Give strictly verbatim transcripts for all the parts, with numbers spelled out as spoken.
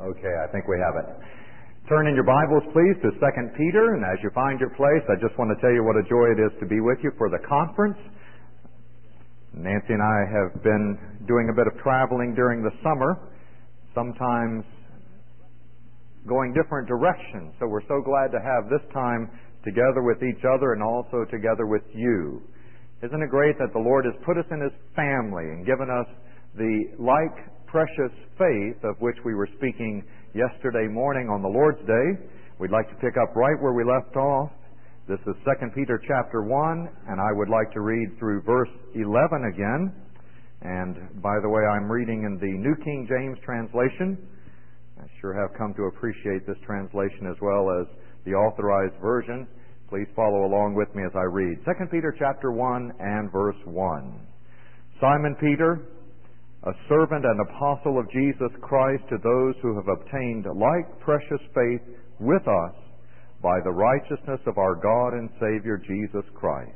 Okay, I think we have it. Turn in your Bibles, please, to Second Peter, and as you find your place, I just want to tell you what a joy it is to be with you for the conference. Nancy and I have been doing a bit of traveling during the summer, sometimes going different directions, so we're so glad to have this time together with each other and also together with you. Isn't it great that the Lord has put us in His family and given us the like precious faith of which we were speaking yesterday morning on the Lord's Day? We'd like to pick up right where we left off. This is Second Peter chapter one, and I would like to read through verse eleven again. And by the way, I'm reading in the New King James translation. I sure have come to appreciate this translation as well as the Authorized Version. Please follow along with me as I read. Second Peter chapter one and verse one. Simon Peter, a servant and apostle of Jesus Christ, to those who have obtained like precious faith with us by the righteousness of our God and Savior Jesus Christ.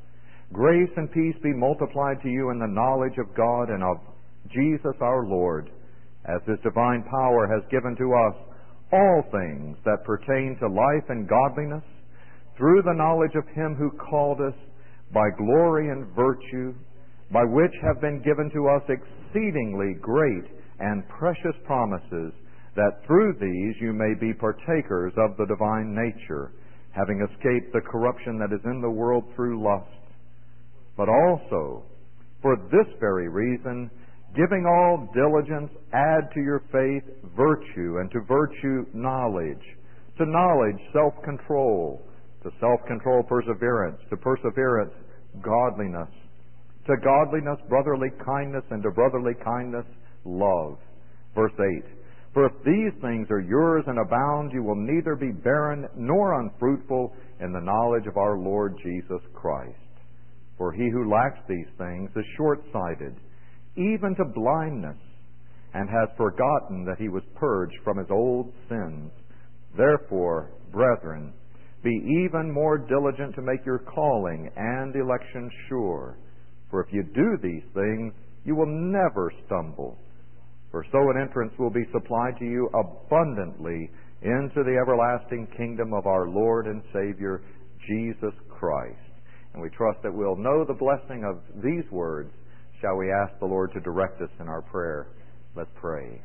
Grace and peace be multiplied to you in the knowledge of God and of Jesus our Lord, as His divine power has given to us all things that pertain to life and godliness, through the knowledge of Him who called us by glory and virtue, by which have been given to us exceedingly great and precious promises, that through these you may be partakers of the divine nature, having escaped the corruption that is in the world through lust. But also, for this very reason, giving all diligence, add to your faith virtue, and to virtue knowledge, to knowledge self-control, to self-control perseverance, to perseverance godliness, to godliness brotherly kindness, and to brotherly kindness love. Verse eight. For if these things are yours and abound, you will neither be barren nor unfruitful in the knowledge of our Lord Jesus Christ. For he who lacks these things is short-sighted, even to blindness, and has forgotten that he was purged from his old sins. Therefore, brethren, be even more diligent to make your calling and election sure. For if you do these things, you will never stumble. For so an entrance will be supplied to you abundantly into the everlasting kingdom of our Lord and Savior, Jesus Christ. And we trust that we'll know the blessing of these words. Shall we ask the Lord to direct us in our prayer? Let's pray.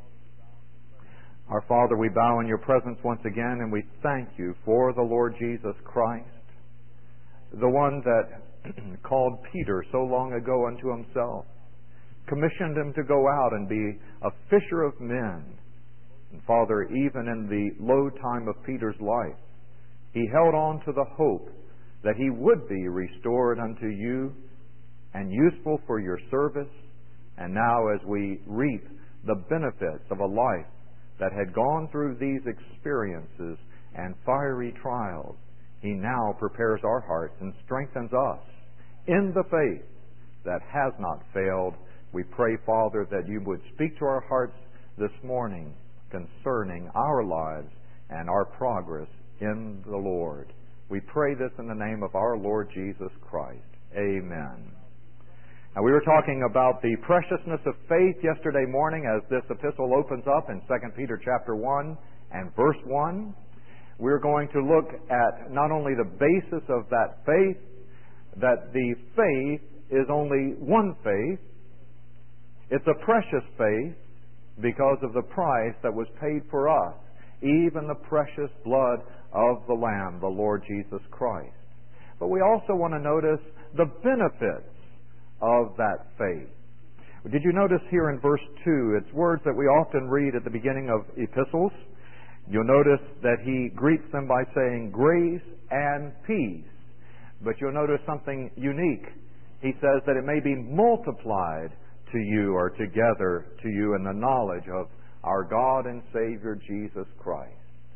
Our Father, we bow in your presence once again, and we thank you for the Lord Jesus Christ, the one that called Peter so long ago unto himself, commissioned him to go out and be a fisher of men. And Father, even in the low time of Peter's life, he held on to the hope that he would be restored unto you and useful for your service. And now as we reap the benefits of a life that had gone through these experiences and fiery trials, He now prepares our hearts and strengthens us in the faith that has not failed. We pray, Father, that you would speak to our hearts this morning concerning our lives and our progress in the Lord. We pray this in the name of our Lord Jesus Christ. Amen. Now, we were talking about the preciousness of faith yesterday morning as this epistle opens up in Second Peter chapter one and verse one. We're going to look at not only the basis of that faith, that the faith is only one faith. It's a precious faith because of the price that was paid for us, even the precious blood of the Lamb, the Lord Jesus Christ. But we also want to notice the benefits of that faith. Did you notice here in verse two, it's words that we often read at the beginning of epistles. You'll notice that he greets them by saying grace and peace. But you'll notice something unique. He says that it may be multiplied to you or together to you in the knowledge of our God and Savior Jesus Christ.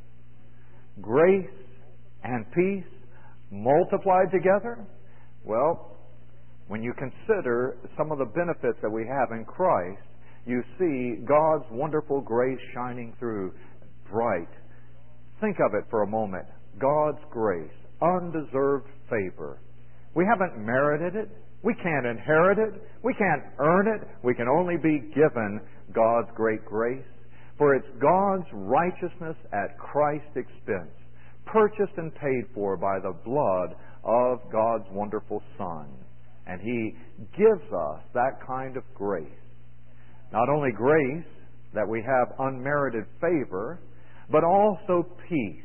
Grace and peace multiplied together? Well, when you consider some of the benefits that we have in Christ, you see God's wonderful grace shining through bright. Think of it for a moment. God's grace, undeserved favor. We haven't merited it. We can't inherit it. We can't earn it. We can only be given God's great grace. For it's God's righteousness at Christ's expense, purchased and paid for by the blood of God's wonderful Son. And He gives us that kind of grace. Not only grace, that we have unmerited favor, but also peace.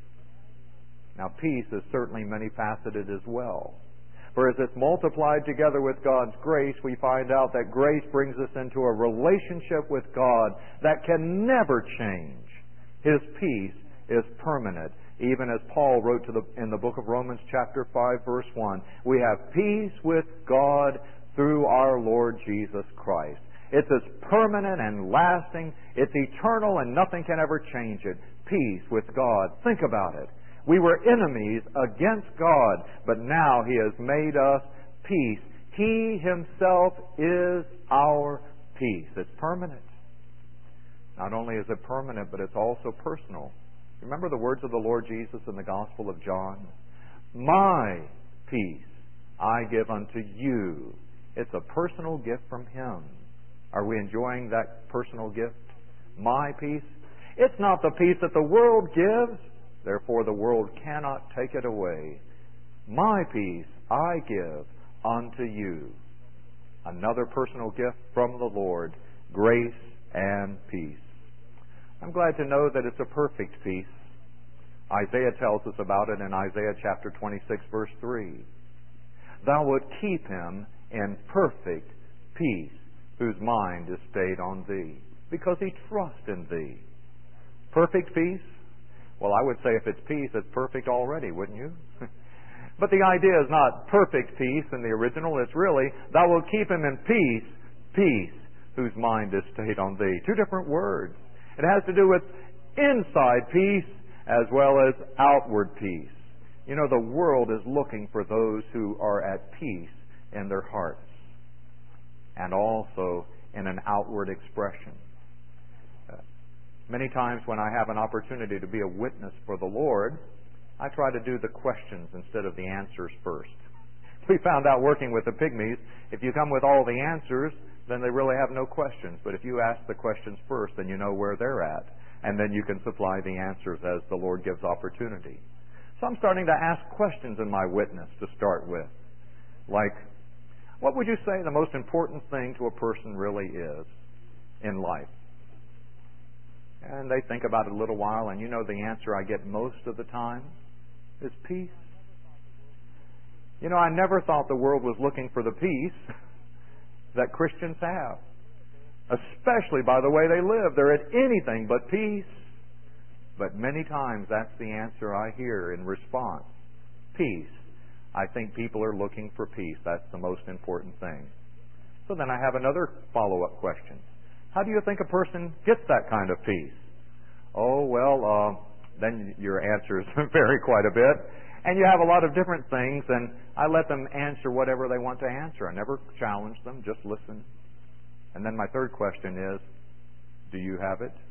Now, peace is certainly many-faceted as well. For as it's multiplied together with God's grace, we find out that grace brings us into a relationship with God that can never change. His peace is permanent. Even as Paul wrote to the, in the book of Romans chapter five, verse one, we have peace with God through our Lord Jesus Christ. It's as permanent and lasting. It's eternal and nothing can ever change it. Peace with God. Think about it. We were enemies against God, but now He has made us peace. He Himself is our peace. It's permanent. Not only is it permanent, but it's also personal. Remember the words of the Lord Jesus in the Gospel of John? My peace I give unto you. It's a personal gift from Him. Are we enjoying that personal gift? My peace? It's not the peace that the world gives. Therefore, the world cannot take it away. My peace I give unto you. Another personal gift from the Lord, grace and peace. I'm glad to know that it's a perfect peace. Isaiah tells us about it in Isaiah chapter twenty-six, verse three. Thou wilt keep him in perfect peace, whose mind is stayed on thee, because he trusts in thee. Perfect peace? Well, I would say if it's peace, it's perfect already, wouldn't you? But the idea is not perfect peace in the original. It's really, thou wilt keep him in peace, peace, whose mind is stayed on thee. Two different words. It has to do with inside peace as well as outward peace. You know, the world is looking for those who are at peace in their hearts and also in an outward expression. Many times when I have an opportunity to be a witness for the Lord, I try to do the questions instead of the answers first. We found out working with the pygmies, if you come with all the answers, then they really have no questions. But if you ask the questions first, then you know where they're at. And then you can supply the answers as the Lord gives opportunity. So I'm starting to ask questions in my witness to start with. Like, what would you say the most important thing to a person really is in life? And they think about it a little while, and you know the answer I get most of the time is peace. You know, I never thought the world was looking for the peace that Christians have. Especially by the way they live. They're at anything but peace. But many times that's the answer I hear in response. Peace. I think people are looking for peace. That's the most important thing. So then I have another follow-up question. How do you think a person gets that kind of peace? Oh, well, uh, then your answers vary quite a bit. And you have a lot of different things, and I let them answer whatever they want to answer. I never challenge them, just listen. And then my third question is, do you have it?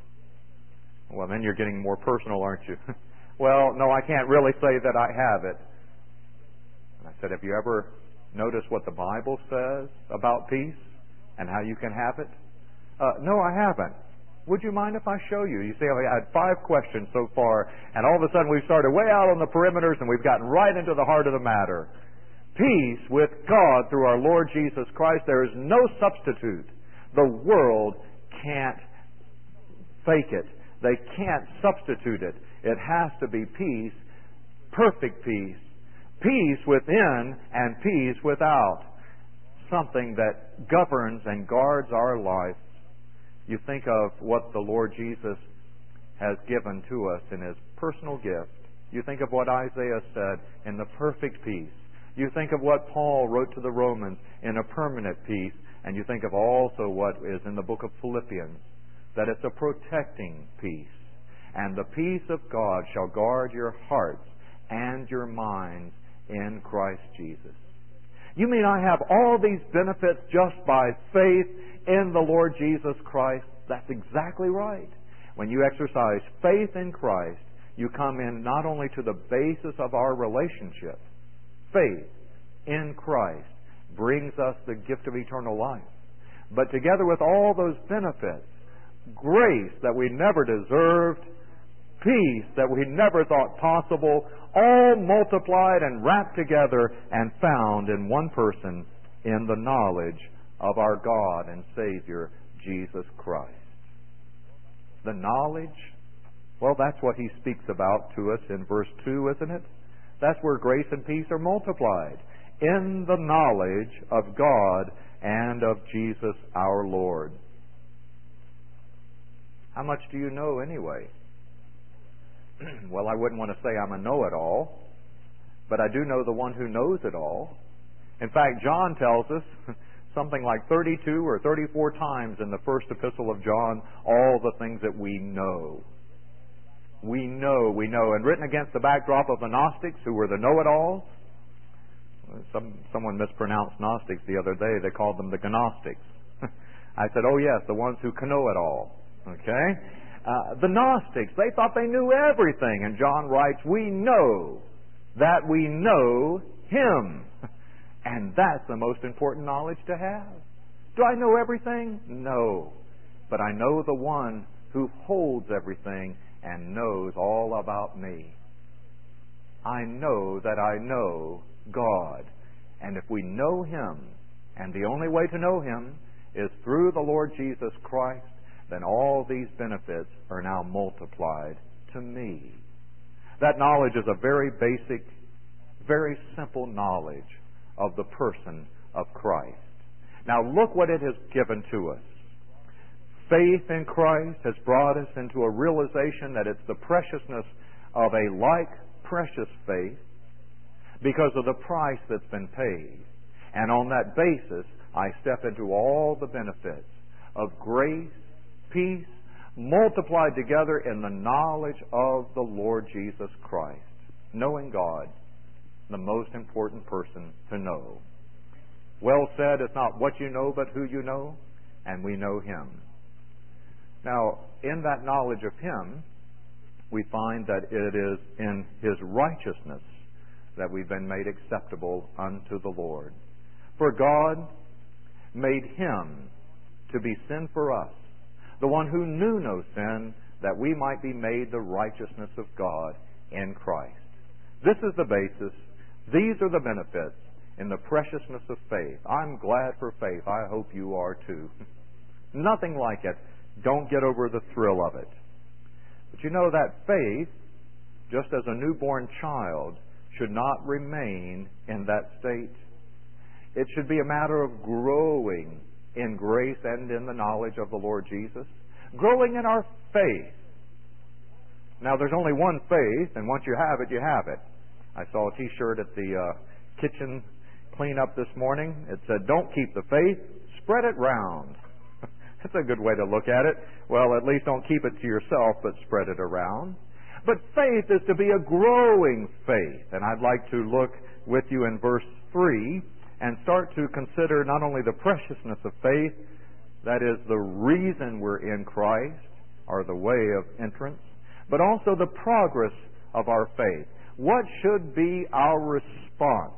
Well, then you're getting more personal, aren't you? Well, no, I can't really say that I have it. And I said, have you ever noticed what the Bible says about peace and how you can have it? Uh, no, I haven't. Would you mind if I show you? You see, I had five questions so far, and all of a sudden we've started way out on the perimeters and we've gotten right into the heart of the matter. Peace with God through our Lord Jesus Christ. There is no substitute. The world can't fake it. They can't substitute it. It has to be peace, perfect peace, peace within and peace without. Something that governs and guards our life. You think of what the Lord Jesus has given to us in His personal gift. You think of what Isaiah said in the perfect peace. You think of what Paul wrote to the Romans in a permanent peace. And you think of also what is in the book of Philippians, that it's a protecting peace. And the peace of God shall guard your hearts and your minds in Christ Jesus. You mean I have all these benefits just by faith in the Lord Jesus Christ? That's exactly right. When you exercise faith in Christ, you come in not only to the basis of our relationship. Faith in Christ brings us the gift of eternal life. But together with all those benefits, grace that we never deserved, peace that we never thought possible, all multiplied and wrapped together and found in one person, in the knowledge of our God and Savior, Jesus Christ. The knowledge, well, that's what he speaks about to us in verse two, isn't it? That's where grace and peace are multiplied. In the knowledge of God and of Jesus our Lord. How much do you know anyway? Well, I wouldn't want to say I'm a know-it-all, but I do know the one who knows it all. In fact, John tells us something like thirty-two or thirty-four times in the first epistle of John, all the things that we know. We know, we know. And written against the backdrop of the Gnostics, who were the know-it-alls. Some, someone mispronounced Gnostics the other day. They called them the Gnostics. I said, oh yes, the ones who can know it all. Okay? Uh, the Gnostics, they thought they knew everything. And John writes, we know that we know Him. And that's the most important knowledge to have. Do I know everything? No. But I know the one who holds everything and knows all about me. I know that I know God. And if we know Him, and the only way to know Him is through the Lord Jesus Christ, then all these benefits are now multiplied to me. That knowledge is a very basic, very simple knowledge of the person of Christ. Now look what it has given to us. Faith in Christ has brought us into a realization that it's the preciousness of a like precious faith because of the price that's been paid. And on that basis, I step into all the benefits of grace, peace, multiplied together in the knowledge of the Lord Jesus Christ. Knowing God, the most important person to know. Well said, it's not what you know, but who you know, and we know Him. Now, in that knowledge of Him, we find that it is in His righteousness that we've been made acceptable unto the Lord. For God made Him to be sin for us, the one who knew no sin, that we might be made the righteousness of God in Christ. This is the basis. These are the benefits in the preciousness of faith. I'm glad for faith. I hope you are too. Nothing like it. Don't get over the thrill of it. But you know that faith, just as a newborn child, should not remain in that state. It should be a matter of growing in grace and in the knowledge of the Lord Jesus. Growing in our faith. Now there's only one faith, and once you have it, you have it. I saw a t-shirt at the uh, kitchen cleanup this morning. It said, don't keep the faith, spread it round. That's a good way to look at it. Well, at least don't keep it to yourself, but spread it around. But faith is to be a growing faith. And I'd like to look with you in verse three and start to consider not only the preciousness of faith, that is the reason we're in Christ, or the way of entrance, but also the progress of our faith. What should be our response?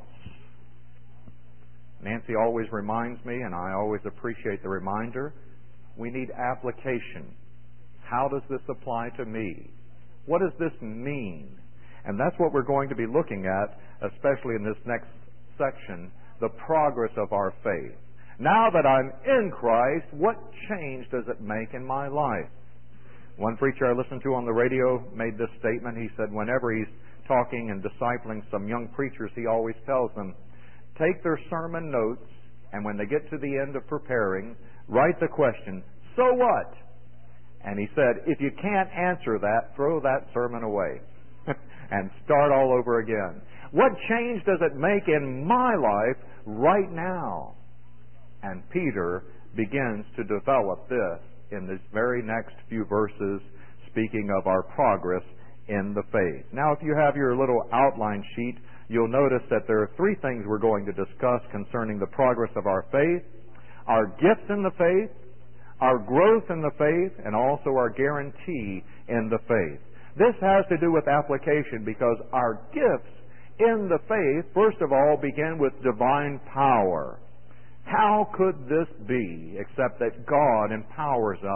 Nancy always reminds me, and I always appreciate the reminder, we need application. How does this apply to me? What does this mean? And that's what we're going to be looking at, especially in this next section, the progress of our faith. Now that I'm in Christ, what change does it make in my life? One preacher I listened to on the radio made this statement. He said whenever he's talking and discipling some young preachers, he always tells them, take their sermon notes, and when they get to the end of preparing, write the question, so what? And he said, if you can't answer that, throw that sermon away and start all over again. What change does it make in my life right now? And Peter begins to develop this in the very next few verses, speaking of our progress in the faith. Now, if you have your little outline sheet, you'll notice that there are three things we're going to discuss concerning the progress of our faith: our gifts in the faith, our growth in the faith, and also our guarantee in the faith. This has to do with application because our gifts in the faith, first of all, begin with divine power. How could this be except that God empowers us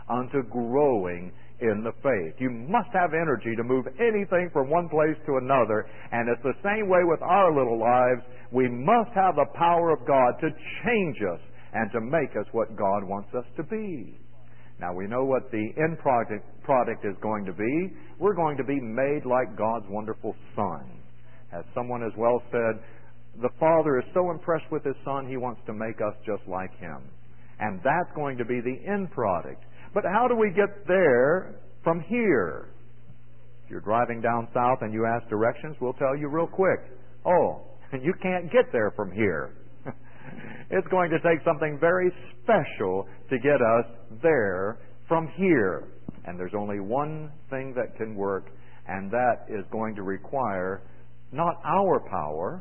unto growing in the faith. You must have energy to move anything from one place to another. And it's the same way with our little lives. We must have the power of God to change us and to make us what God wants us to be. Now we know what the end product, product is going to be. We're going to be made like God's wonderful Son. As someone has well said, the Father is so impressed with His Son, He wants to make us just like Him. And that's going to be the end product. But how do we get there from here? If you're driving down south and you ask directions, we'll tell you real quick. Oh, you can't get there from here. It's going to take something very special to get us there from here. And there's only one thing that can work, and that is going to require not our power,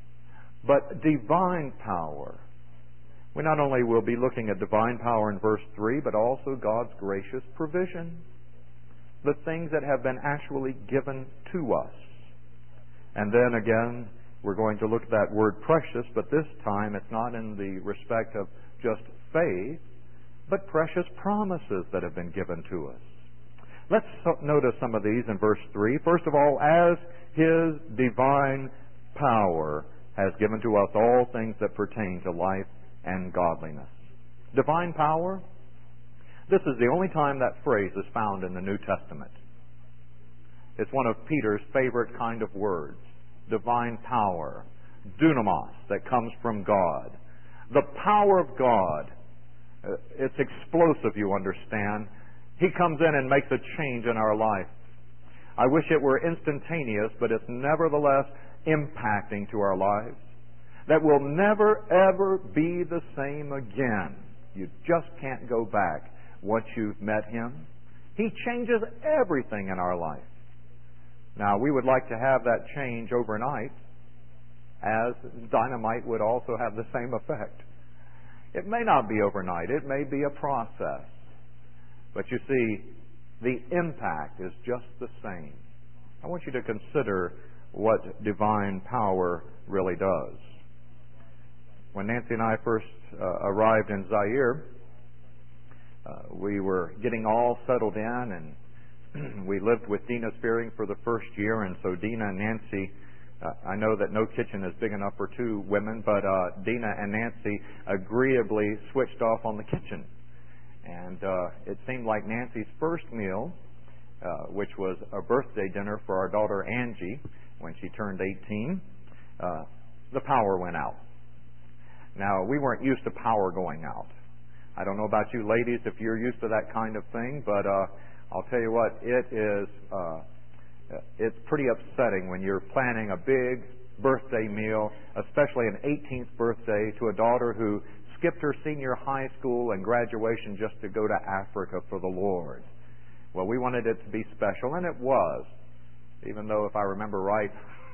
but divine power. We not only will be looking at divine power in verse three, but also God's gracious provision. The things that have been actually given to us. And then again, we're going to look at that word precious, but this time it's not in the respect of just faith, but precious promises that have been given to us. Let's notice some of these in verse three. First of all, as His divine power has given to us all things that pertain to life and godliness. Divine power, this is the only time that phrase is found in the New Testament. It's one of Peter's favorite kind of words. Divine power, dunamis, that comes from God. The power of God, it's explosive, you understand. He comes in and makes a change in our life. I wish it were instantaneous, but it's nevertheless impacting to our lives. That will never, ever be the same again. You just can't go back once you've met Him. He changes everything in our life. Now, we would like to have that change overnight, as dynamite would also have the same effect. It may not be overnight. It may be a process. But you see, the impact is just the same. I want you to consider what divine power really does. When Nancy and I first uh, arrived in Zaire, uh, we were getting all settled in, and we lived with Dina Spearing for the first year. And so Dina and Nancy, uh, I know that no kitchen is big enough for two women, but uh, Dina and Nancy agreeably switched off on the kitchen. And uh, it seemed like Nancy's first meal, uh, which was a birthday dinner for our daughter Angie when she turned eighteen, uh, the power went out. Now, we weren't used to power going out. I don't know about you ladies if you're used to that kind of thing, but uh, I'll tell you what, it is uh, it's pretty upsetting when you're planning a big birthday meal, especially an eighteenth birthday, to a daughter who skipped her senior high school and graduation just to go to Africa for the Lord. Well, we wanted it to be special, and it was, even though, if I remember right,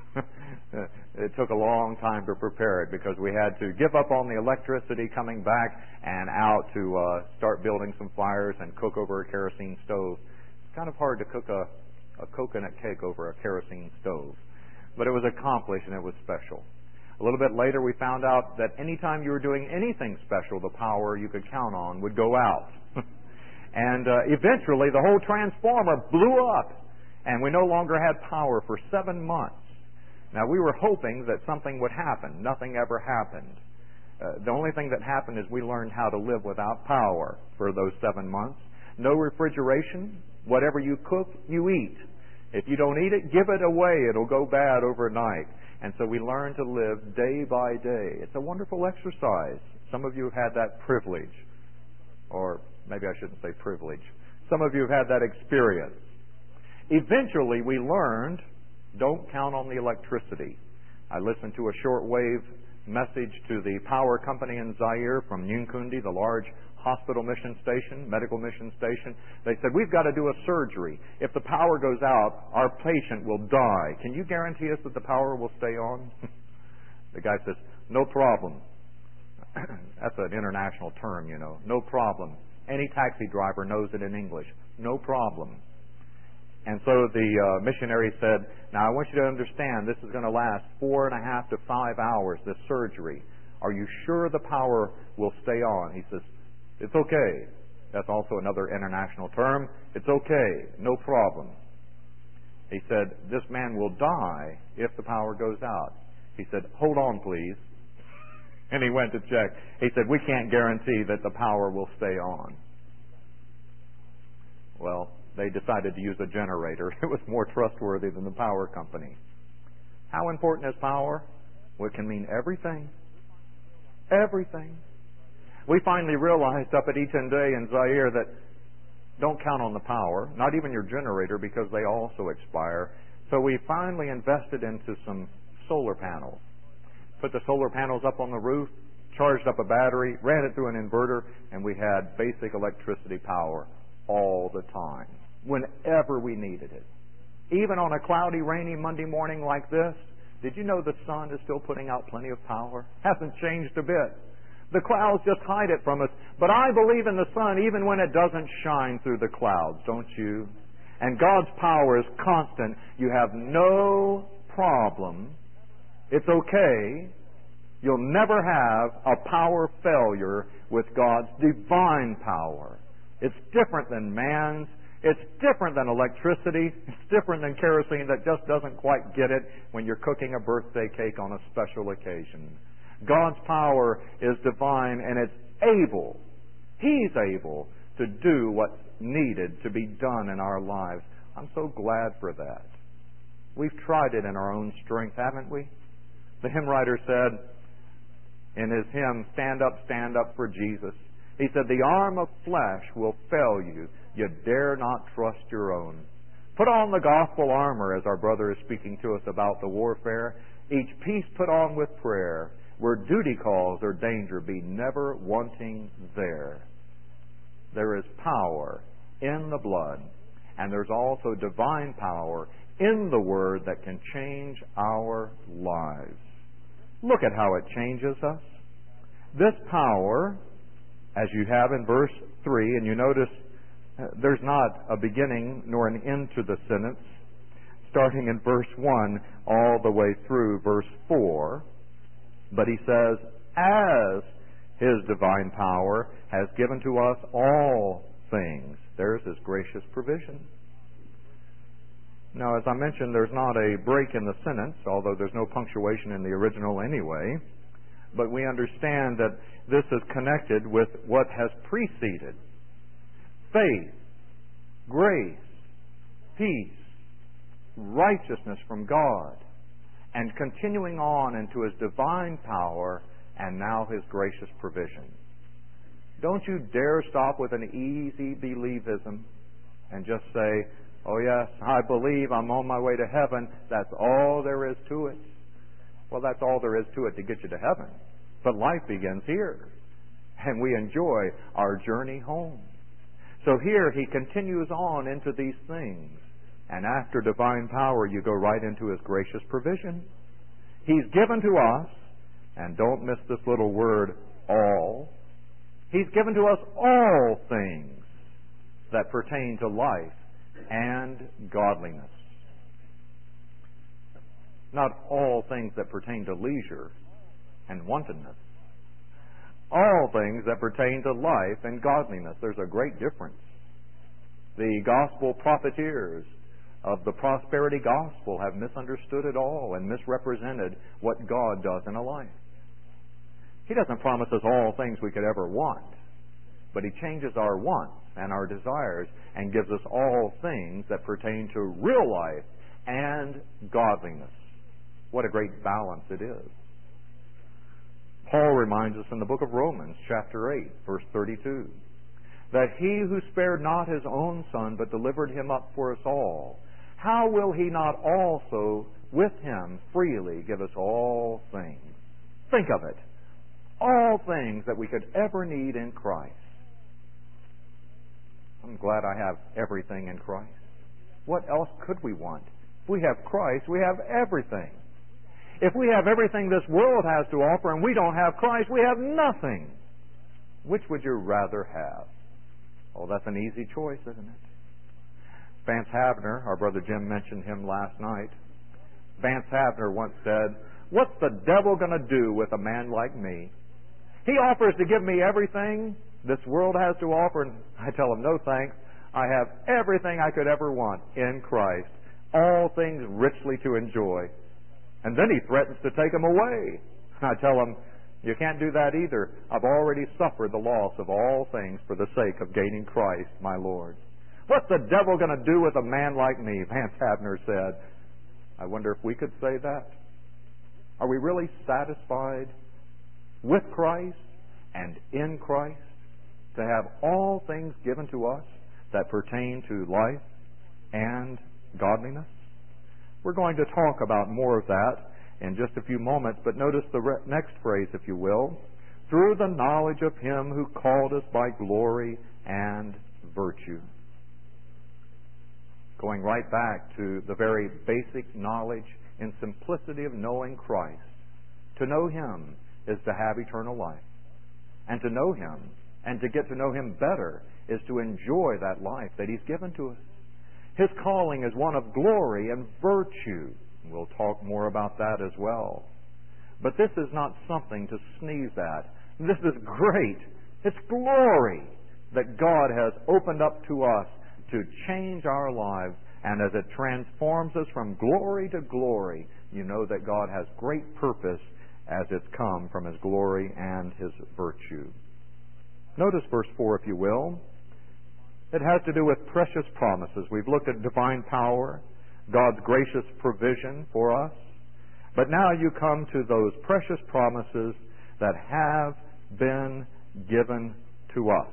it took a long time to prepare it, because we had to give up on the electricity coming back and out to uh, start building some fires and cook over a kerosene stove. It's kind of hard to cook a, a coconut cake over a kerosene stove, but it was accomplished and it was special. A little bit later, we found out that anytime you were doing anything special, the power you could count on would go out. And uh, eventually, the whole transformer blew up, and we no longer had power for seven months. Now, we were hoping that something would happen. Nothing ever happened. Uh, the only thing that happened is we learned how to live without power for those seven months. No refrigeration. Whatever you cook, you eat. If you don't eat it, give it away. It'll go bad overnight. And so we learned to live day by day. It's a wonderful exercise. Some of you have had that privilege. Or maybe I shouldn't say privilege. Some of you have had that experience. Eventually, we learned, don't count on the electricity. I listened to a shortwave message to the power company in Zaire from Nunkundi, the large hospital mission station, medical mission station. They said, we've got to do a surgery. If the power goes out, our patient will die. Can you guarantee us that the power will stay on? The guy says, no problem. That's an international term, you know. No problem. Any taxi driver knows it in English. No problem. And so the uh, missionary said, now I want you to understand, this is going to last four and a half to five hours, this surgery. Are you sure the power will stay on? He says, it's okay. That's also another international term. It's okay, no problem. He said, this man will die if the power goes out. He said, hold on, please. And he went to check. He said, we can't guarantee that the power will stay on. Well, they decided to use a generator. It was more trustworthy than the power company. How important is power? Well, it can mean everything. Everything. We finally realized up at Itende in Zaire that don't count on the power, not even your generator, because they also expire. So we finally invested into some solar panels. Put the solar panels up on the roof, charged up a battery, ran it through an inverter, and we had basic electricity power all the time, whenever we needed it. Even on a cloudy, rainy Monday morning like this, did you know the sun is still putting out plenty of power? Hasn't changed a bit. The clouds just hide it from us. But I believe in the sun even when it doesn't shine through the clouds, don't you? And God's power is constant. You have no problem. It's okay. You'll never have a power failure with God's divine power. It's different than man's. It's different than electricity. It's different than kerosene that just doesn't quite get it when you're cooking a birthday cake on a special occasion. God's power is divine, and it's able. He's able to do what's needed to be done in our lives. I'm so glad for that. We've tried it in our own strength, haven't we? The hymn writer said in his hymn, Stand Up, Stand Up for Jesus. He said, the arm of flesh will fail you. You dare not trust your own. Put on the gospel armor, as our brother is speaking to us about the warfare. Each piece put on with prayer. Where duty calls or danger, be never wanting there. There is power in the blood, and there's also divine power in the Word that can change our lives. Look at how it changes us. This power, as you have in verse three, and you notice uh, there's not a beginning nor an end to the sentence, starting in verse one all the way through verse four. But he says, as His divine power has given to us all things. There's His gracious provision. Now, as I mentioned, there's not a break in the sentence, although there's no punctuation in the original anyway. But we understand that this is connected with what has preceded. Faith, grace, peace, righteousness from God, and continuing on into His divine power and now His gracious provision. Don't you dare stop with an easy believism and just say, oh yes, I believe, I'm on my way to heaven. That's all there is to it. Well, that's all there is to it to get you to heaven. But life begins here, and we enjoy our journey home. So here he continues on into these things. And after divine power, you go right into His gracious provision. He's given to us, and don't miss this little word, all. He's given to us all things that pertain to life and godliness. Not all things that pertain to leisure and wantonness. All things that pertain to life and godliness. There's a great difference. The gospel profiteers of the prosperity gospel have misunderstood it all and misrepresented what God does in a life. He doesn't promise us all things we could ever want, but He changes our wants and our desires and gives us all things that pertain to real life and godliness. What a great balance it is. Paul reminds us in the book of Romans, chapter eight, verse thirty-two, that He who spared not His own Son, but delivered Him up for us all, how will He not also with Him freely give us all things? Think of it. All things that we could ever need in Christ. I'm glad I have everything in Christ. What else could we want? If we have Christ, we have everything. If we have everything this world has to offer and we don't have Christ, we have nothing. Which would you rather have? Oh, that's an easy choice, isn't it? Vance Havner, our brother Jim mentioned him last night. Vance Havner once said, "What's the devil going to do with a man like me? He offers to give me everything, this world has to offer. And I tell them, no thanks. I have everything I could ever want in Christ. All things richly to enjoy. And then he threatens to take them away. I tell him, you can't do that either. I've already suffered the loss of all things for the sake of gaining Christ, my Lord. What's the devil going to do with a man like me? Vance Havner said. I wonder if we could say that. Are we really satisfied with Christ and in Christ to have all things given to us that pertain to life and godliness? We're going to talk about more of that in just a few moments, but notice the re- next phrase, if you will. Through the knowledge of Him who called us by glory and virtue. Going right back to the very basic knowledge and simplicity of knowing Christ. To know Him is to have eternal life. And to know Him and to get to know Him better is to enjoy that life that He's given to us. His calling is one of glory and virtue. We'll talk more about that as well. But this is not something to sneeze at. This is great. It's glory that God has opened up to us to change our lives. And as it transforms us from glory to glory, you know that God has great purpose as it's come from His glory and His virtue. Notice verse four, if you will. It has to do with precious promises. We've looked at divine power, God's gracious provision for us. But now you come to those precious promises that have been given to us.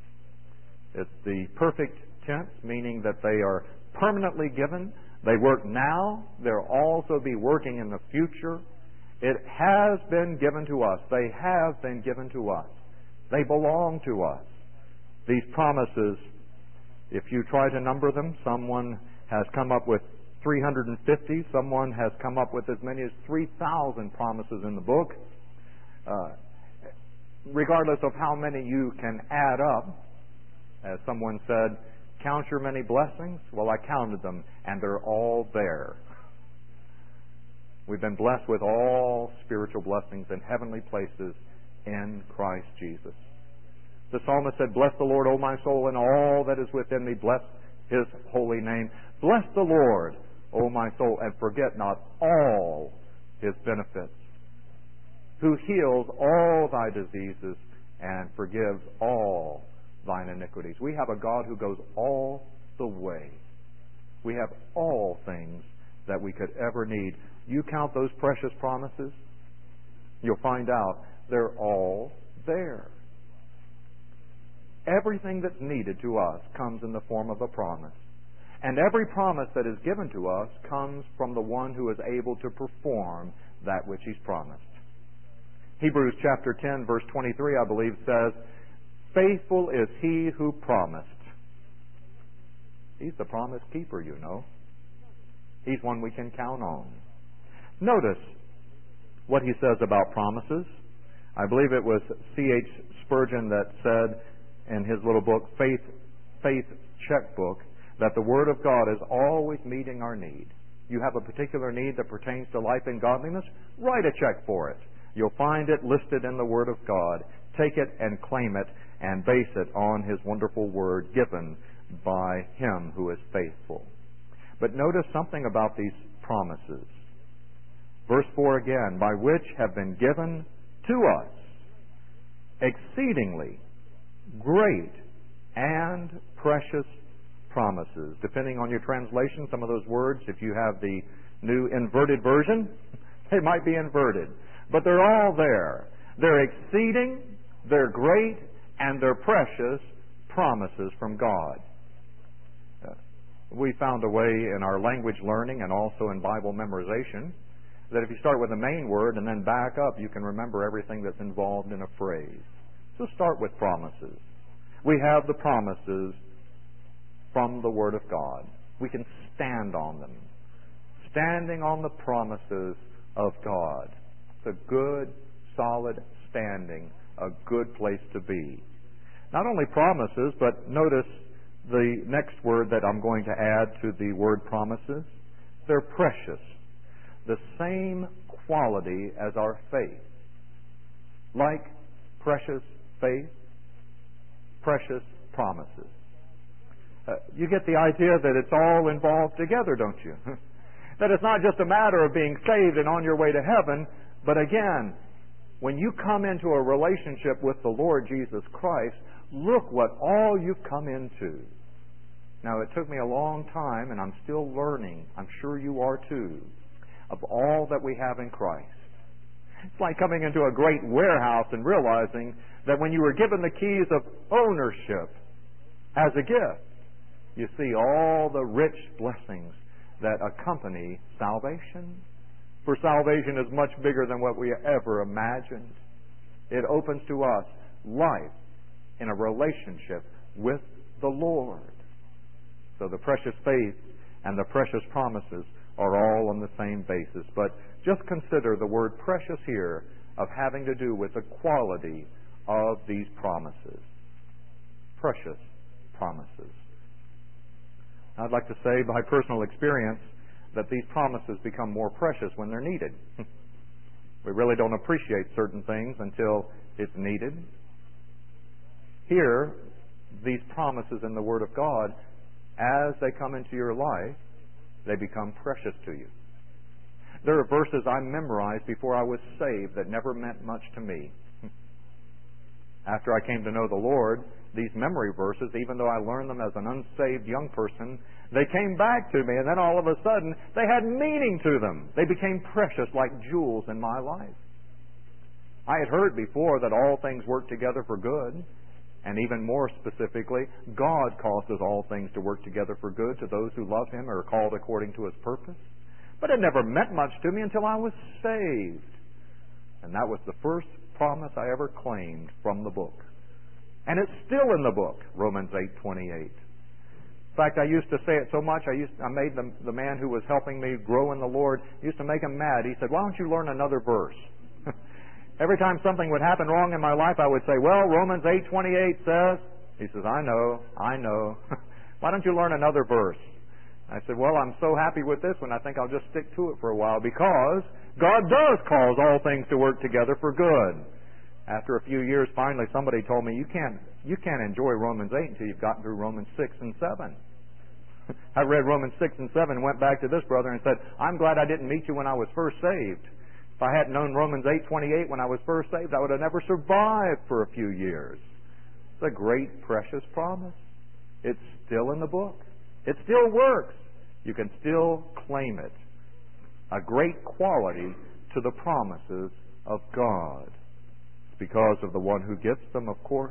It's the perfect tense, meaning that they are permanently given. They work now. They'll also be working in the future. It has been given to us. They have been given to us. They belong to us. These promises, if you try to number them, someone has come up with three hundred fifty. Someone has come up with as many as three thousand promises in the book. Uh, regardless of how many you can add up, as someone said, count your many blessings. Well, I counted them, and they're all there. We've been blessed with all spiritual blessings in heavenly places in Christ Jesus. The psalmist said, bless the Lord, O my soul, and all that is within me. Bless His holy name. Bless the Lord, O my soul, and forget not all His benefits, who heals all thy diseases and forgives all thine iniquities. We have a God who goes all the way. We have all things that we could ever need. You count those precious promises, you'll find out they're all there. Everything that's needed to us comes in the form of a promise. And every promise that is given to us comes from the one who is able to perform that which He's promised. Hebrews chapter ten, verse twenty-three, I believe, says, faithful is He who promised. He's the promise keeper, you know. He's one we can count on. Notice what he says about promises. I believe it was C H Spurgeon that said in his little book, Faith, Faith Checkbook, that the Word of God is always meeting our need. You have a particular need that pertains to life and godliness? Write a check for it. You'll find it listed in the Word of God. Take it and claim it and base it on His wonderful Word given by Him who is faithful. But notice something about these promises. Verse four again, by which have been given to us exceedingly great and precious promises. Depending on your translation, some of those words, if you have the new inverted version, they might be inverted. But they're all there. They're exceeding, they're great, and they're precious promises from God. Uh, we found a way in our language learning and also in Bible memorization that if you start with the main word and then back up, you can remember everything that's involved in a phrase. So start with promises. We have the promises from the Word of God. We can stand on them. Standing on the promises of God. It's a good, solid standing, a good place to be. Not only promises, but notice the next word that I'm going to add to the word promises. They're precious. The same quality as our faith. Like precious faith, precious promises. Uh, you get the idea that it's all involved together, don't you? That it's not just a matter of being saved and on your way to heaven, but again, when you come into a relationship with the Lord Jesus Christ, look what all you've come into. Now, it took me a long time, and I'm still learning. I'm sure you are too, of all that we have in Christ. It's like coming into a great warehouse and realizing that when you were given the keys of ownership as a gift, you see all the rich blessings that accompany salvation. For salvation is much bigger than what we ever imagined. It opens to us life in a relationship with the Lord. So the precious faith and the precious promises are all on the same basis. But just consider the word precious here of having to do with the quality of these promises. Precious promises. I'd like to say by personal experience that these promises become more precious when they're needed. We really don't appreciate certain things until it's needed. Here, these promises in the Word of God, as they come into your life, they become precious to you. There are verses I memorized before I was saved that never meant much to me. After I came to know the Lord, these memory verses, even though I learned them as an unsaved young person, they came back to me, and then all of a sudden, they had meaning to them. They became precious like jewels in my life. I had heard before that all things work together for good, and even more specifically, God causes all things to work together for good to those who love Him or are called according to His purpose. But it never meant much to me until I was saved. And that was the first promise I ever claimed from the book. And it's still in the book, Romans eight twenty-eight. In fact, I used to say it so much, I used I made the, the man who was helping me grow in the Lord, used to make him mad. He said, "Why don't you learn another verse?" Every time something would happen wrong in my life, I would say, "Well, Romans eight twenty-eight says." He says, "I know, I know. Why don't you learn another verse?" I said, "Well, I'm so happy with this one, I think I'll just stick to it for a while, because God does cause all things to work together for good." After a few years, finally somebody told me, you can't you can't enjoy Romans eight until you've gotten through Romans six and seven. I read Romans six and seven and went back to this brother and said, "I'm glad I didn't meet you when I was first saved. If I hadn't known Romans eight twenty-eight when I was first saved, I would have never survived for a few years." It's a great, precious promise. It's still in the book. It still works. You can still claim it. A great quality to the promises of God. It's because of the one who gives them, of course.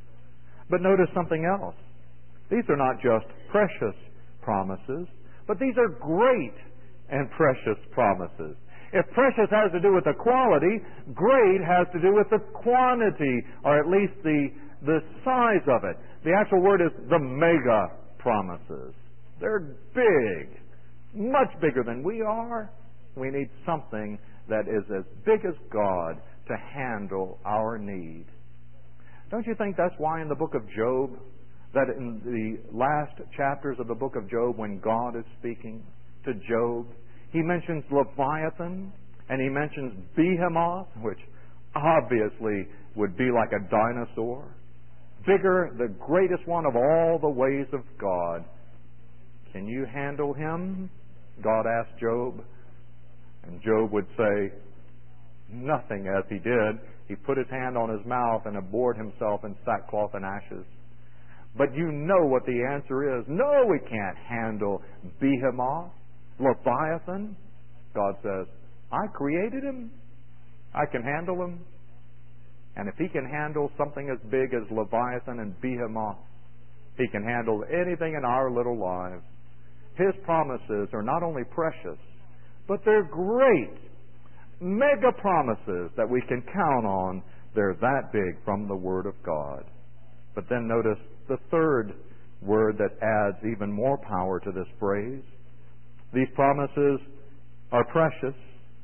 But notice something else. These are not just precious promises, but these are great and precious promises. If precious has to do with the quality, great has to do with the quantity, or at least the, the size of it. The actual word is the mega promises. They're big, much bigger than we are. We need something that is as big as God to handle our need. Don't you think that's why in the book of Job, that in the last chapters of the book of Job, when God is speaking to Job, He mentions Leviathan and He mentions Behemoth, which obviously would be like a dinosaur. Bigger, the greatest one of all the ways of God. Can you handle him? God asked Job. And Job would say, nothing, as he did. He put his hand on his mouth and abhorred himself in sackcloth and ashes. But you know what the answer is. No, we can't handle Behemoth, Leviathan. God says, I created him. I can handle him. And if He can handle something as big as Leviathan and Behemoth, He can handle anything in our little lives. His promises are not only precious, but they're great. Mega promises that we can count on. They're that big from the Word of God. But then notice the third word that adds even more power to this phrase. These promises are precious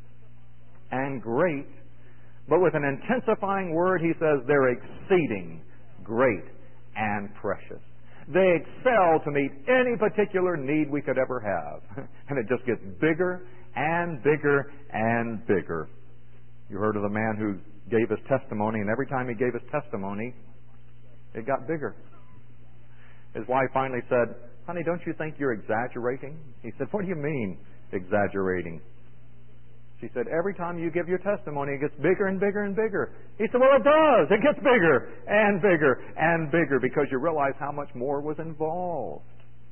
and great, but with an intensifying word, He says they're exceeding great and precious. They excel to meet any particular need we could ever have. And it just gets bigger and bigger and bigger. You heard of the man who gave his testimony, and every time he gave his testimony, It got bigger. His wife finally said, "Honey, don't you think you're exaggerating?" He said, "What do you mean, exaggerating?" She said, "Every time you give your testimony, it gets bigger and bigger and bigger." He said, "Well, it does. It gets bigger and bigger and bigger because you realize how much more was involved."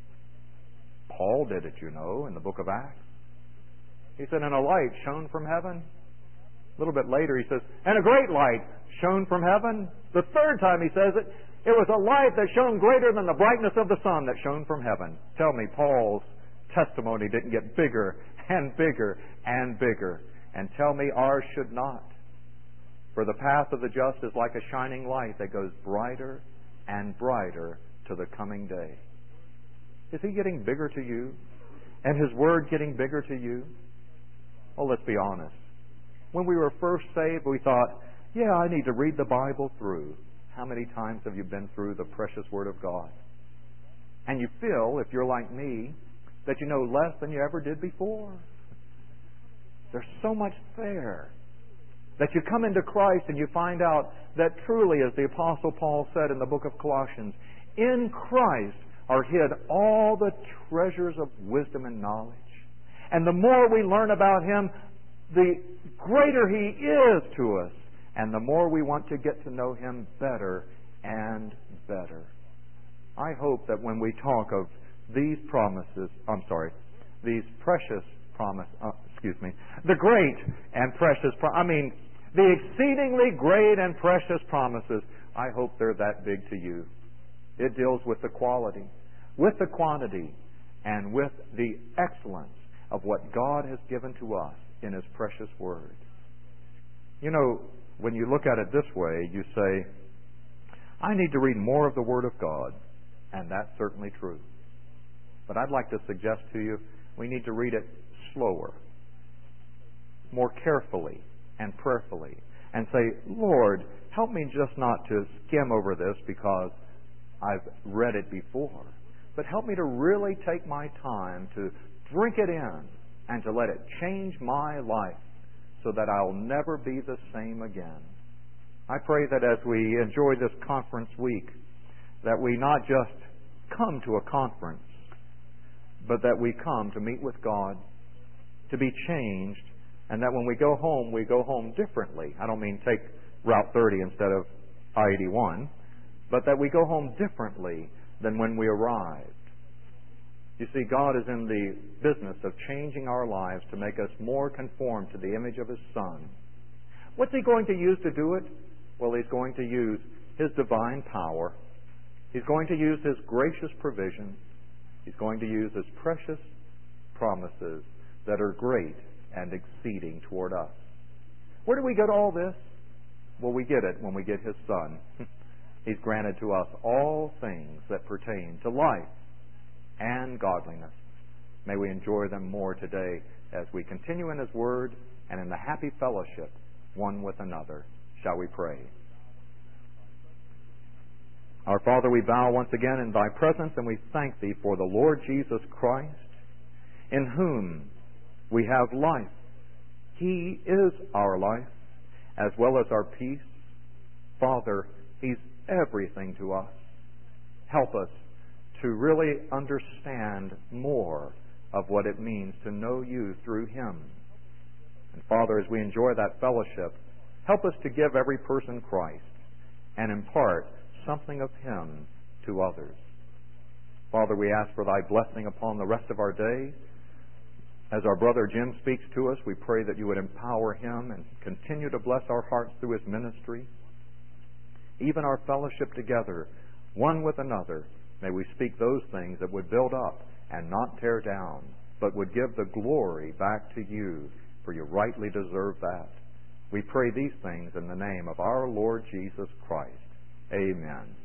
Paul did it, you know, in the book of Acts. He said, "And a light shone from heaven." A little bit later he says, "And a great light shone from heaven." The third time he says it, it was a light that shone greater than the brightness of the sun that shone from heaven. Tell me, Paul's testimony didn't get bigger and bigger and bigger. And tell me ours should not. For the path of the just is like a shining light that goes brighter and brighter to the coming day. Is he getting bigger to you? And his word getting bigger to you? Oh, let's be honest. When we were first saved, we thought, yeah, I need to read the Bible through. How many times have you been through the precious Word of God? And you feel, if you're like me, that you know less than you ever did before. There's so much there that you come into Christ and you find out that truly, as the Apostle Paul said in the book of Colossians, in Christ are hid all the treasures of wisdom and knowledge. And the more we learn about Him, the greater He is to us, and the more we want to get to know Him better and better. I hope that when we talk of these promises, I'm sorry, these precious promise, uh, excuse me, the great and precious, pro- I mean, the exceedingly great and precious promises, I hope they're that big to you. It deals with the quality, with the quantity, and with the excellence of what God has given to us in His precious Word. You know, when you look at it this way, you say, I need to read more of the Word of God, and that's certainly true. But I'd like to suggest to you, we need to read it slower, more carefully and prayerfully, and say, Lord, help me just not to skim over this because I've read it before, but help me to really take my time to drink it in and to let it change my life so that I'll never be the same again. I pray that as we enjoy this conference week, that we not just come to a conference, but that we come to meet with God, to be changed, and that when we go home, we go home differently. I don't mean take Route thirty instead of I eighty-one, but that we go home differently than when we arrived. You see, God is in the business of changing our lives to make us more conformed to the image of His Son. What's He going to use to do it? Well, He's going to use His divine power. He's going to use His gracious provision. He's going to use His precious promises that are great and exceeding toward us. Where do we get all this? Well, we get it when we get His Son. He's granted to us all things that pertain to life and godliness. May we enjoy them more today as we continue in His Word and in the happy fellowship one with another. Shall we pray? Our Father, we bow once again in Thy presence and we thank Thee for the Lord Jesus Christ, in whom we have life. He is our life as well as our peace. Father, He's everything to us. Help us to really understand more of what it means to know You through Him. And Father, as we enjoy that fellowship, help us to give every person Christ and impart something of Him to others. Father, we ask for Thy blessing upon the rest of our day. As our brother Jim speaks to us, we pray that You would empower him and continue to bless our hearts through his ministry. Even our fellowship together, one with another, may we speak those things that would build up and not tear down, but would give the glory back to You, for You rightly deserve that. We pray these things in the name of our Lord Jesus Christ. Amen.